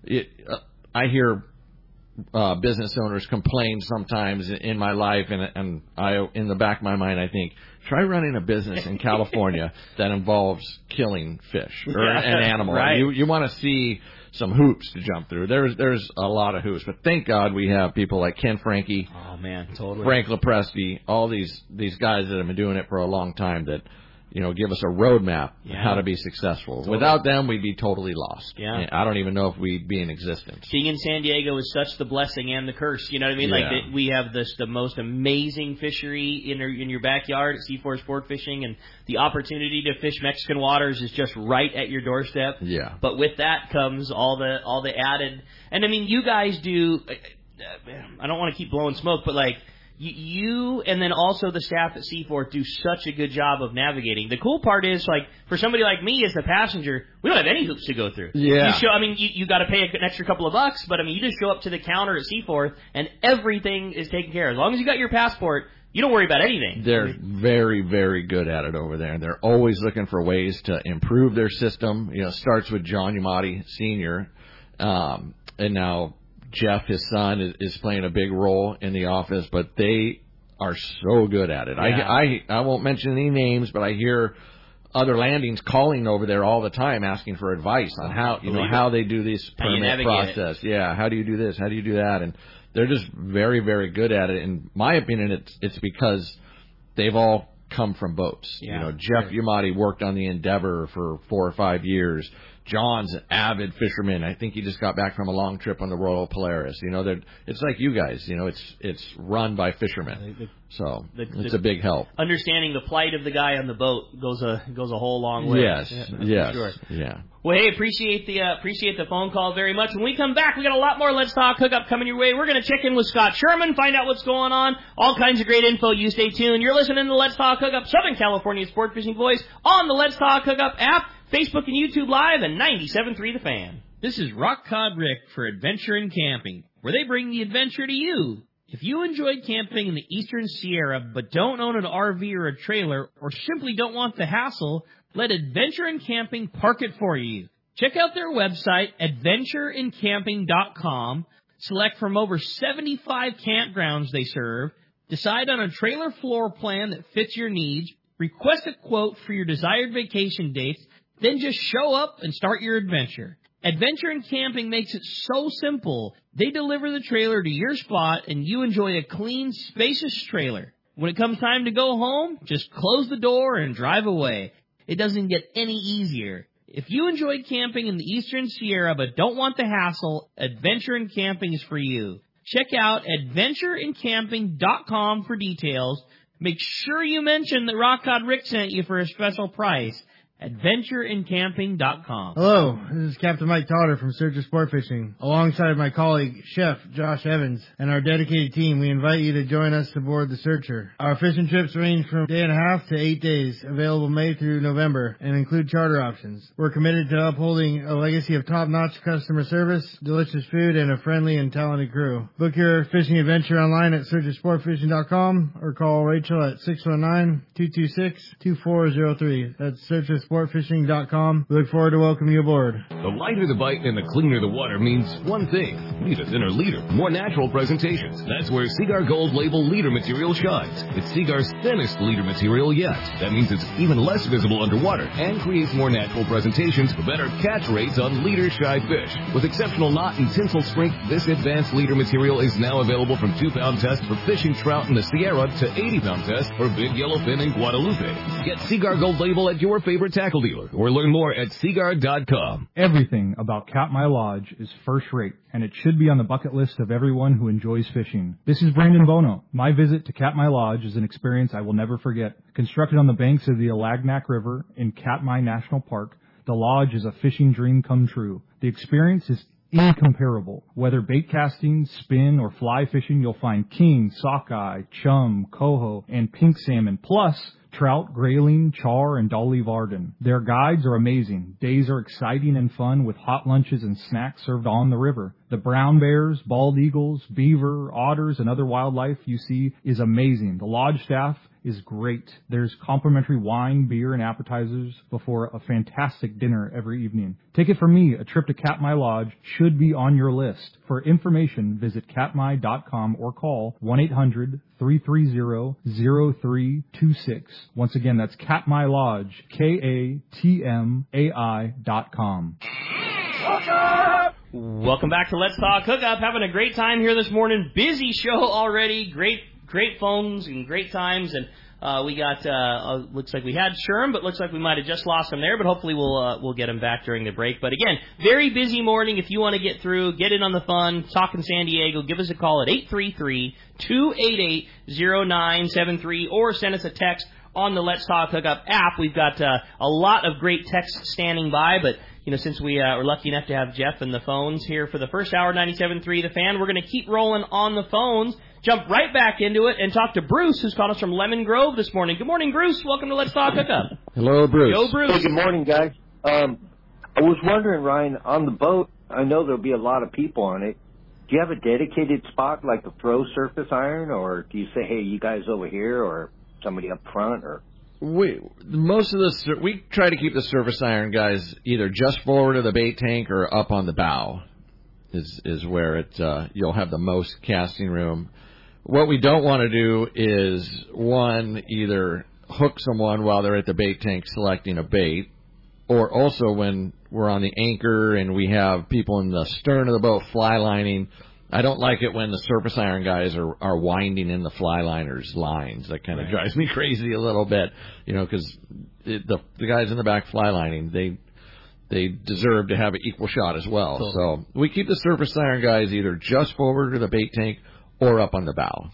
I hear business owners complain sometimes in my life, and I, in the back of my mind, I think, try running a business in California that involves killing fish or an animal. Right. You want to see some hoops to jump through. There's a lot of hoops, but thank God we have people like Ken Franke, Frank Lepresti, all these guys that have been doing it for a long time that, you know, give us a roadmap how to be successful. Totally. Without them, we'd be totally lost. Yeah. I don't even know if we'd be in existence. Being in San Diego is such the blessing and the curse. You know what I mean? Yeah. Like we have the most amazing fishery in your backyard at C4 Sport Fishing, and the opportunity to fish Mexican waters is just right at your doorstep. Yeah. But with that comes all the added. And I mean, you guys do. I don't want to keep blowing smoke, but like. You and then also the staff at C4 do such a good job of navigating. The cool part is, like, for somebody like me as the passenger, we don't have any hoops to go through. Yeah. You got to pay an extra couple of bucks, but I mean, you just show up to the counter at C4 and everything is taken care of. As long as you got your passport, you don't worry about anything. They're very, very good at it over there. They're always looking for ways to improve their system. You know, it starts with John Yamati Sr., and now Jeff, his son, is playing a big role in the office, but they are so good at it. Yeah. I won't mention any names, but I hear other landings calling over there all the time asking for advice on how they do this permit process. Yeah, how do you do this? How do you do that? And they're just very, very good at it. In my opinion, it's because they've all come from boats. Yeah, you know, Jeff Yamati worked on the Endeavor for 4 or 5 years. John's an avid fisherman. I think he just got back from a long trip on the Royal Polaris. You know, it's like you guys. You know, it's run by fishermen. So it's a big help. Understanding the plight of the guy on the boat goes a whole long way. Yes. Sure. Yeah. Well, hey, appreciate the phone call very much. When we come back, we got a lot more Let's Talk Hookup coming your way. We're going to check in with Scott Sherman, find out what's going on. All kinds of great info. You stay tuned. You're listening to Let's Talk Hookup, Southern California Sport Fishing Voice on the Let's Talk Hookup app, Facebook and YouTube Live, and 97.3 The Fan. This is Rock Cod Rick for Adventure in Camping, where they bring the adventure to you. If you enjoyed camping in the Eastern Sierra but don't own an RV or a trailer, or simply don't want the hassle, let Adventure in Camping park it for you. Check out their website, adventureincamping.com. Select from over 75 campgrounds they serve. Decide on a trailer floor plan that fits your needs. Request a quote for your desired vacation dates. Then just show up and start your adventure. Adventure in Camping makes it so simple. They deliver the trailer to your spot, and you enjoy a clean, spacious trailer. When it comes time to go home, just close the door and drive away. It doesn't get any easier. If you enjoy camping in the Eastern Sierra but don't want the hassle, Adventure in Camping is for you. Check out adventureincamping.com for details. Make sure you mention that Rock Cod Rick sent you for a special price. adventureincamping.com. Hello, this is Captain Mike Totter from Searcher Sport Fishing. Alongside my colleague, Chef Josh Evans, and our dedicated team, we invite you to join us aboard the Searcher. Our fishing trips range from a day and a half to 8 days, available May through November, and include charter options. We're committed to upholding a legacy of top-notch customer service, delicious food, and a friendly and talented crew. Book your fishing adventure online at searchersportfishing.com or call Rachel at 619-226-2403. That's searchersportfishing.com. We look forward to welcoming you aboard. The lighter the bite and the cleaner the water means one thing. Need a thinner leader, more natural presentations. That's where Seaguar Gold Label leader material shines. It's Seaguar's thinnest leader material yet. That means it's even less visible underwater and creates more natural presentations for better catch rates on leader-shy fish. With exceptional knot and tinsel strength, this advanced leader material is now available from 2-pound test for fishing trout in the Sierra to 80-pound test for big yellowfin in Guadalupe. Get Seaguar Gold Label at your favorite tackle dealer or learn more at Seaguar.com. Everything about Katmai Lodge is first rate, and it should be on the bucket list of everyone who enjoys fishing. This is Brandon Bono. My visit to Katmai Lodge is an experience I will never forget. Constructed on the banks of the Alagnak River in Katmai National Park, the lodge is a fishing dream come true. The experience is incomparable. Whether bait casting, spin, or fly fishing, you'll find king, sockeye, chum, coho, and pink salmon, plus trout, grayling, char, and dolly varden. Their guides are amazing. Days are exciting and fun with hot lunches and snacks served on the river. The brown bears, bald eagles, beaver, otters, and other wildlife you see is amazing. The lodge staff is great. There's complimentary wine, beer, and appetizers before a fantastic dinner every evening. Take it from me, a trip to Katmai Lodge should be on your list. For information, visit katmai.com or call 1-800-330-0326. Once again, that's Katmai Lodge, KATMAI.com. Welcome back to Let's Talk Hookup. Having a great time here this morning. Busy show already. Great phones and great times. And we got, looks like we had Sherm, but looks like we might have just lost him there. But hopefully we'll get him back during the break. But again, very busy morning. If you want to get through, get in on the fun, Talking San Diego, give us a call at 833-288-0973 or send us a text on the Let's Talk Hookup app. We've got a lot of great texts standing by, but since we were lucky enough to have Jeff and the phones here for the first hour, 97.3 The Fan, we're going to keep rolling on the phones, jump right back into it, and talk to Bruce, who's called us from Lemon Grove this morning. Good morning, Bruce. Welcome to Let's Talk Hookup. Hello, Bruce. Yo, Bruce. Hey, good morning, guys. I was wondering, Ryan, on the boat, I know there'll be a lot of people on it. Do you have a dedicated spot like a throw surface iron, or do you say, hey, you guys over here, or somebody up front, or... We try to keep the surface iron guys either just forward of the bait tank or up on the bow is where you'll have the most casting room. What we don't want to do is, one, either hook someone while they're at the bait tank selecting a bait, or also when we're on the anchor and we have people in the stern of the boat fly lining. I don't like it when the surface iron guys are winding in the fly liners' lines. That kind of drives me crazy a little bit, because the guys in the back fly lining, they deserve to have an equal shot as well. Cool. So we keep the surface iron guys either just forward to the bait tank or up on the bow.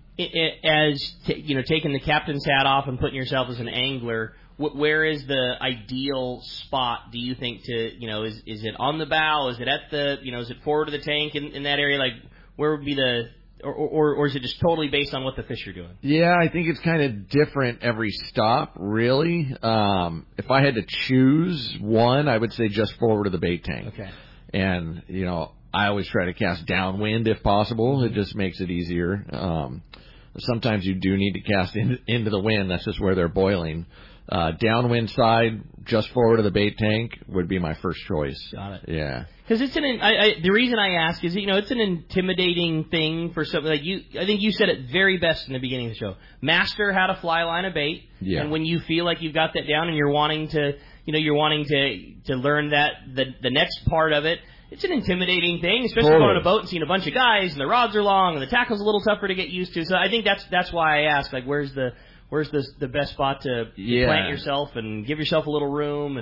Taking the captain's hat off and putting yourself as an angler, where is the ideal spot, do you think, to, is it on the bow? Is it at the, is it forward of the tank in that area? Like, where would be the, or is it just totally based on what the fish are doing? Yeah, I think it's kind of different every stop, really. If I had to choose one, I would say just forward of the bait tank. Okay. And, I always try to cast downwind if possible. It just makes it easier. Sometimes you do need to cast into the wind. That's just where they're boiling. Downwind side, just forward of the bait tank would be my first choice. Got it. Yeah. Because the reason I ask is, it's an intimidating thing for something like you. I think you said it very best in the beginning of the show. Master how to fly line a bait. Yeah. And when you feel like you've got that down and you're wanting to learn that, the next part of it, it's an intimidating thing, especially going on a boat and seeing a bunch of guys and the rods are long and the tackle's a little tougher to get used to. So I think that's why I ask, like, where's the best spot to plant yourself and give yourself a little room? And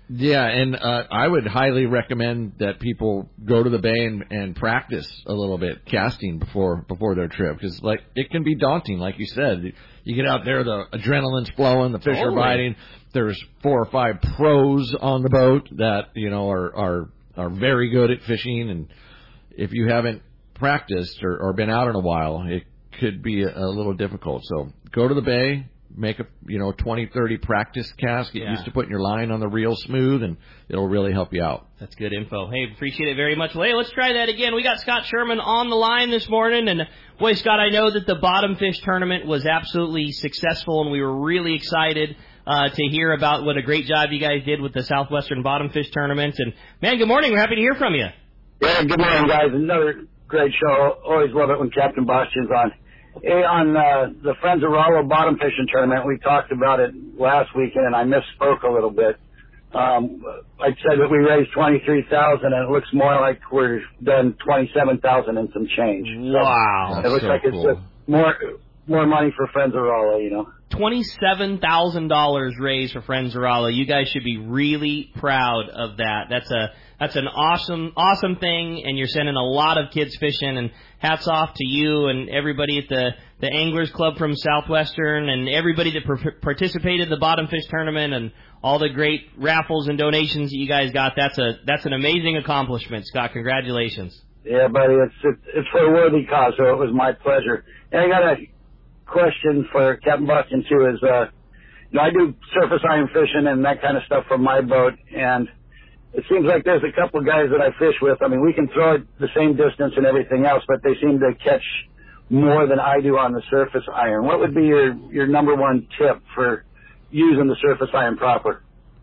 Yeah, and I would highly recommend that people go to the bay and practice a little bit casting before their trip, because like it can be daunting, like you said. You get out there, the adrenaline's flowing, the fish are biting. There's 4 or 5 pros on the boat that are very good at fishing, and if you haven't practiced or been out in a while, it could be a little difficult. So go to the bay. Make a 20, 30 practice cast. Get used to putting your line on the reel smooth, and it'll really help you out. That's good info. Hey, appreciate it very much. Well, hey, let's try that again. We got Scott Sherman on the line this morning, and boy, Scott, I know that the bottom fish tournament was absolutely successful, and we were really excited to hear about what a great job you guys did with the Southwestern Bottom Fish Tournament. And man, good morning. We're happy to hear from you. Yeah, good morning, guys. Another great show. Always love it when Captain Bastian's on. Hey, on the Friends of Rollo Bottom Fishing Tournament, we talked about it last weekend, and I misspoke a little bit. I said that we raised $23,000, and it looks more like we're done $27,000 and some change. Wow, so it looks like it's more money for Friends of Rollo, $27,000 raised for Friends of Rollo. You guys should be really proud of that. That's an awesome thing, and you're sending a lot of kids fishing, and hats off to you and everybody at the Anglers Club from Southwestern and everybody that participated in the Bottom Fish Tournament and all the great raffles and donations that you guys got. That's an amazing accomplishment, Scott. Congratulations. Yeah, buddy, it's for a worthy cause, so it was my pleasure. And I got a question for Captain Bastian, too, is, I do surface iron fishing and that kind of stuff from my boat, and it seems like there's a couple of guys that I fish with. I mean, we can throw it the same distance and everything else, but they seem to catch more than I do on the surface iron. What would be your number one tip for using the surface iron proper?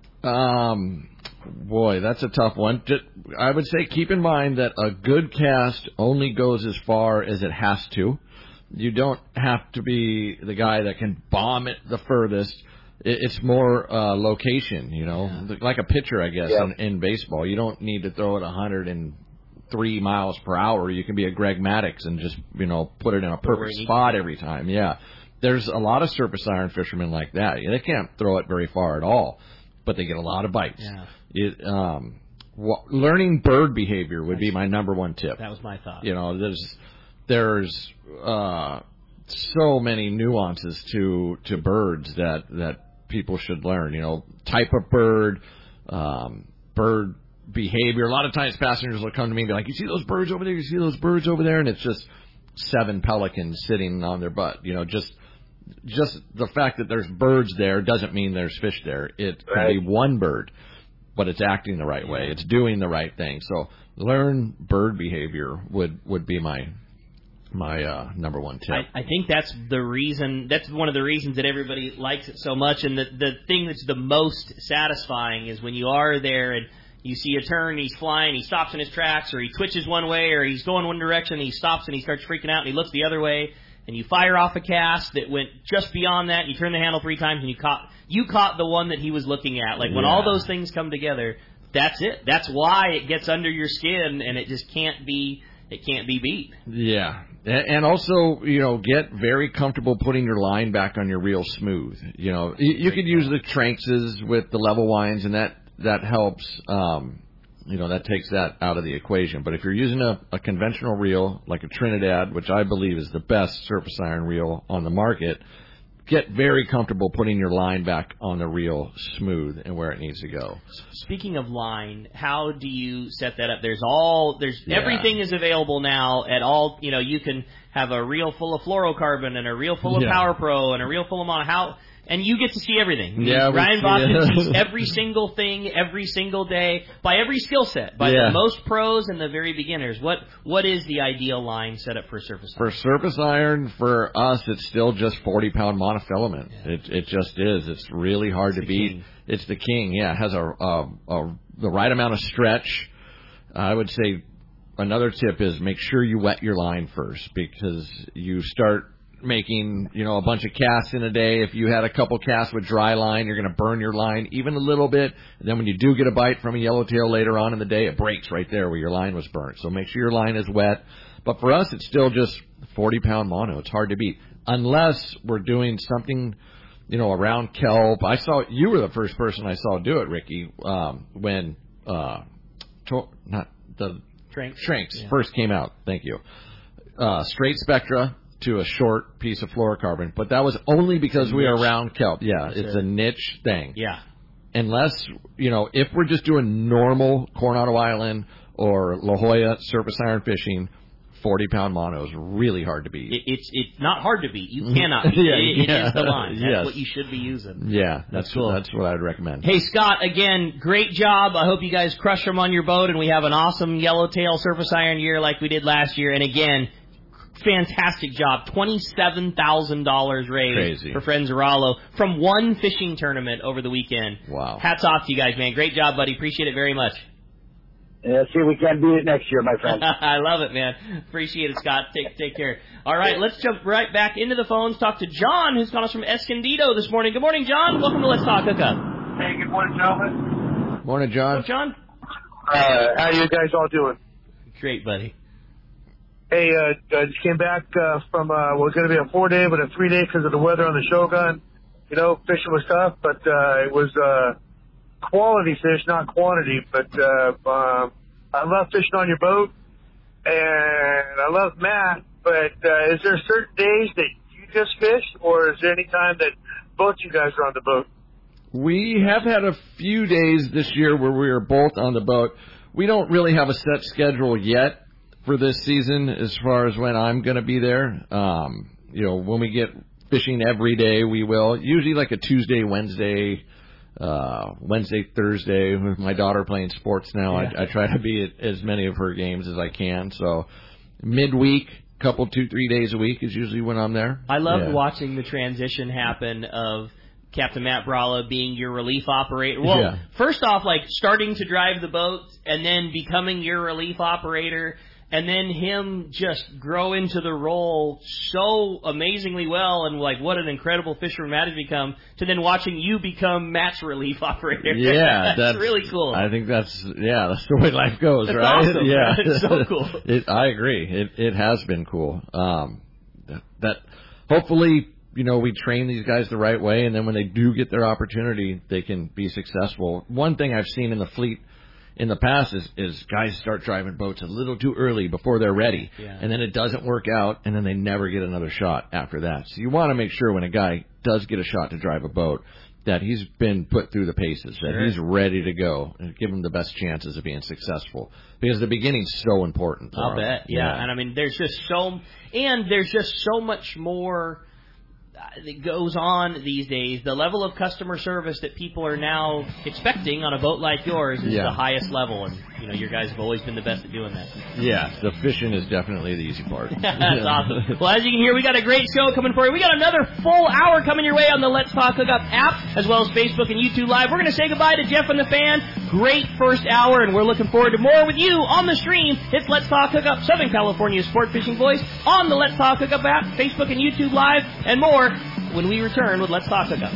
Boy, that's a tough one. I would say keep in mind that a good cast only goes as far as it has to. You don't have to be the guy that can bomb it the furthest. It's more location, like a pitcher, I guess, in baseball. You don't need to throw it 103 miles per hour. You can be a Greg Maddux and just, put it in a perfect spot every time. Yeah. There's a lot of surface iron fishermen like that. They can't throw it very far at all, but they get a lot of bites. Yeah. Learning bird behavior would be my number one tip. That was my thought. There's so many nuances to birds that people should learn. Type of bird, bird behavior. A lot of times passengers will come to me and be like, "You see those birds over there? You see those birds over there?" And it's just 7 pelicans sitting on their butt. Just the fact that there's birds there doesn't mean there's fish there. It can be one bird, but it's acting the right way. It's doing the right thing. So learn bird behavior would be my number one tip. I think that's one of the reasons that everybody likes it so much, and the thing that's the most satisfying is when you are there and you see a turn, he's flying, he stops in his tracks, or he twitches one way, or he's going one direction, and he stops and he starts freaking out and he looks the other way, and you fire off a cast that went just beyond that, and you turn the handle 3 times and you caught the one that he was looking at. Like when all those things come together, that's it. That's why it gets under your skin, and it just can't be beat. Yeah. And also, get very comfortable putting your line back on your reel smooth. You could use the Tranxes with the level winds, and that helps. That takes that out of the equation. But if you're using a conventional reel like a Trinidad, which I believe is the best surface iron reel on the market, get very comfortable putting your line back on the reel smooth and where it needs to go. Speaking of line, how do you set that up? Everything is available now at all. You can have a reel full of fluorocarbon and a reel full of Power Pro and a reel full of mono. And you get to see everything. Yeah, Ryan Boston sees every single thing every single day by every skill set, by the most pros and the very beginners. What is the ideal line setup for surface iron? For surface iron, for us, it's still just 40-pound monofilament. Yeah. It just is. It's really hard to beat. King. It's the king. Yeah, it has the right amount of stretch. I would say another tip is make sure you wet your line first, because you start making, a bunch of casts in a day. If you had a couple casts with dry line, you're going to burn your line even a little bit. And then when you do get a bite from a yellowtail later on in the day, it breaks right there where your line was burnt. So make sure your line is wet. But for us, it's still just 40-pound mono. It's hard to beat. Unless we're doing something around kelp. You were the first person I saw do it, Ricky, when Shrinks first came out. Thank you. Straight spectra to a short piece of fluorocarbon, but that was only because we are around kelp. Yeah, it's a niche thing. Yeah. Unless, if we're just doing normal Coronado Island or La Jolla surface iron fishing, 40-pound mono is really hard to beat. It's not hard to beat. You cannot beat it. It is the line. That's what you should be using. Yeah, that's cool. That's what I'd recommend. Hey, Scott, again, great job. I hope you guys crush them on your boat, and we have an awesome yellowtail surface iron year like we did last year. And again, fantastic job. $27,000 raised for Friends of Rollo from one fishing tournament over the weekend. Wow. Hats off to you guys, man. Great job, buddy. Appreciate it very much. Yeah, see, we can't beat it next year, my friend. I love it, man. Appreciate it, Scott. Take care. All right, let's jump right back into the phones. Talk to John, who's calling us from Escondido this morning. Good morning, John. Welcome to Let's Talk Hookup. Hey, good morning, gentlemen. Morning, John. What's up, John? How you guys all doing? Great, buddy. Hey, I just came back from what was going to be a 4-day, but a 3-day because of the weather on the Shogun. Fishing was tough, but it was quality fish, not quantity. But I love fishing on your boat, and I love Matt. But is there certain days that you just fish, or is there any time that both you guys are on the boat? We have had a few days this year where we are both on the boat. We don't really have a set schedule yet for this season as far as when I'm going to be there. When we get fishing every day, we will. Usually like a Tuesday, Wednesday, Thursday. With my daughter playing sports now, I try to be at as many of her games as I can. So midweek, 2-3 days a week is usually when I'm there. I love watching the transition happen of Captain Matt Bralla being your relief operator. Well, first off, like starting to drive the boat and then becoming your relief operator, and then him just grow into the role so amazingly well, and like what an incredible fisherman Matt has become, to then watching you become Matt's relief operator. Yeah, that's really cool. I think that's the way life goes, that's right? Awesome. Yeah, it's so cool. I agree. It has been cool. That hopefully, we train these guys the right way, and then when they do get their opportunity, they can be successful. One thing I've seen in the fleet in the past is guys start driving boats a little too early before they're ready, and then it doesn't work out, and then they never get another shot after that. So you want to make sure when a guy does get a shot to drive a boat that he's been put through the paces, that he's ready to go, and give him the best chances of being successful. Because the beginning's so important. I'll bet, yeah. And I mean, there's just so much more that goes on these days. The level of customer service that people are now expecting on a boat like yours is the highest level, and your guys have always been the best at doing that. Yeah, the fishing is definitely the easy part. That's awesome. Well, as you can hear, we got a great show coming for you. We got another full hour coming your way on the Let's Talk Hookup app, as well as Facebook and YouTube Live. We're going to say goodbye to Jeff and the Fan. Great first hour, and we're looking forward to more with you on the stream. It's Let's Talk Hookup, Southern California's sport fishing voice, on the Let's Talk Hookup app, Facebook and YouTube Live, and more when we return with Let's Talk Hookup.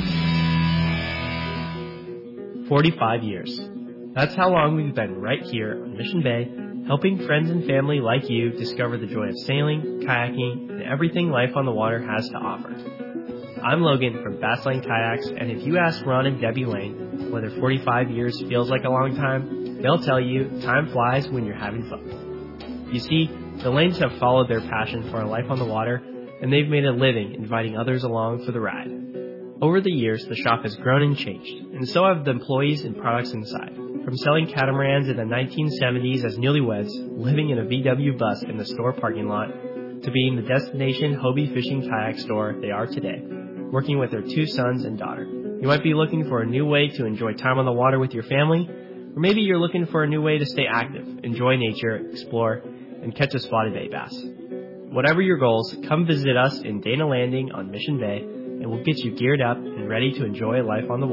45 years. That's how long we've been right here on Mission Bay, helping friends and family like you discover the joy of sailing, kayaking, and everything life on the water has to offer. I'm Logan from Bass Lane Kayaks, and if you ask Ron and Debbie Lane whether 45 years feels like a long time, they'll tell you time flies when you're having fun. You see, the Lanes have followed their passion for a life on the water, and they've made a living inviting others along for the ride. Over the years, the shop has grown and changed, and so have the employees and products inside. From selling catamarans in the 1970s as newlyweds, living in a VW bus in the store parking lot, to being the destination Hobie fishing kayak store they are today, working with their 2 sons and daughter. You might be looking for a new way to enjoy time on the water with your family, or maybe you're looking for a new way to stay active, enjoy nature, explore, and catch a spotted bay bass. Whatever your goals, come visit us in Dana Landing on Mission Bay, and we'll get you geared up and ready to enjoy life on the water.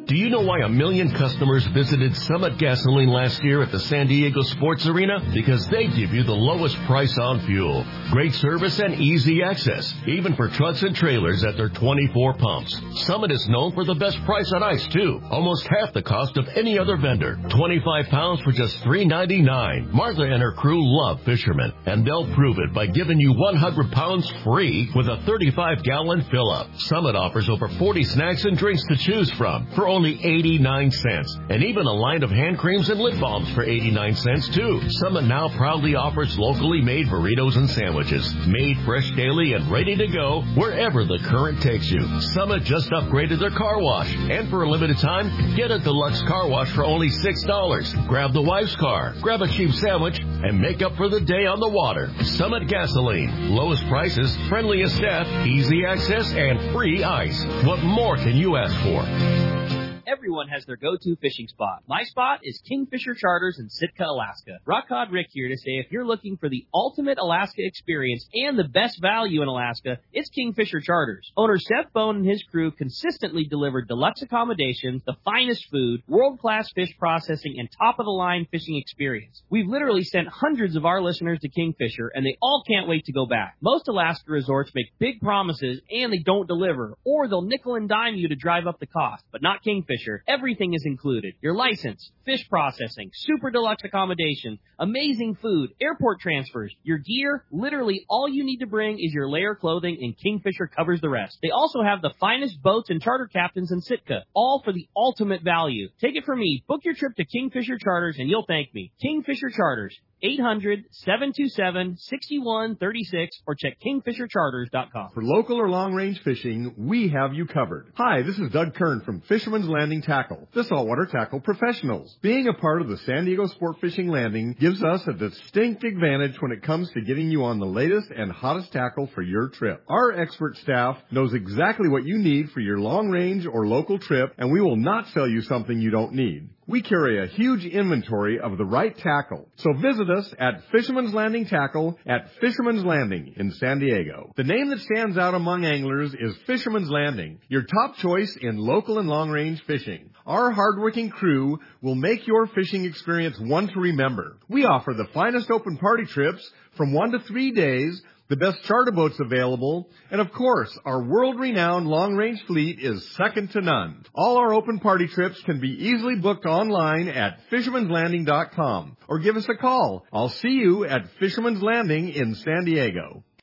Do you know why 1 million customers visited Summit Gasoline last year at the San Diego Sports Arena? Because they give you the lowest price on fuel. Great service and easy access, even for trucks and trailers at their 24 pumps. Summit is known for the best price on ice, too. Almost half the cost of any other vendor. 25 pounds for just $3.99. Martha and her crew love fishermen, and they'll prove it by giving you 100 pounds free with a 35-gallon fill-up. Summit offers over 40 snacks and drinks to choose from for only 89 cents. And even a line of hand creams and lip balms for 89 cents, too. Summit now proudly offers locally made burritos and sandwiches. Made fresh daily and ready to go wherever the current takes you. Summit just upgraded their car wash. And for a limited time, get a deluxe car wash for only $6. Grab the wife's car, grab a cheap sandwich, and make up for the day on the water. Summit Gasoline. Lowest prices, friendliest staff, easy access, and free ice. What more can you ask for? Everyone has their go-to fishing spot. My spot is Kingfisher Charters in Sitka, Alaska. Rock Cod Rick here to say if you're looking for the ultimate Alaska experience and the best value in Alaska, it's Kingfisher Charters. Owner Seth Bone and his crew consistently deliver deluxe accommodations, the finest food, world-class fish processing, and top-of-the-line fishing experience. We've literally sent hundreds of our listeners to Kingfisher, and they all can't wait to go back. Most Alaska resorts make big promises, and they don't deliver, or they'll nickel and dime you to drive up the cost, but not Kingfisher. Everything is included. Your license, fish processing, super deluxe accommodation, amazing food, airport transfers, your gear. Literally all you need to bring is your layer clothing, and Kingfisher covers the rest. They also have the finest boats and charter captains in Sitka, all for the ultimate value. Take it from me. Book your trip to Kingfisher Charters and you'll thank me. Kingfisher Charters. 800-727-6136 or check kingfishercharters.com. For local or long-range fishing, we have you covered. Hi, this is Doug Kern from Fisherman's Landing Tackle, the saltwater tackle professionals. Being a part of the San Diego Sport Fishing Landing gives us a distinct advantage when it comes to getting you on the latest and hottest tackle for your trip. Our expert staff knows exactly what you need for your long-range or local trip, and we will not sell you something you don't need. We carry a huge inventory of the right tackle. So visit us at Fisherman's Landing Tackle at Fisherman's Landing in San Diego. The name that stands out among anglers is Fisherman's Landing, your top choice in local and long-range fishing. Our hardworking crew will make your fishing experience one to remember. We offer the finest open party trips from 1 to 3 days, the best charter boats available, and of course, our world-renowned long-range fleet is second to none. All our open party trips can be easily booked online at fishermanslanding.com or give us a call. I'll see you at Fisherman's Landing in San Diego.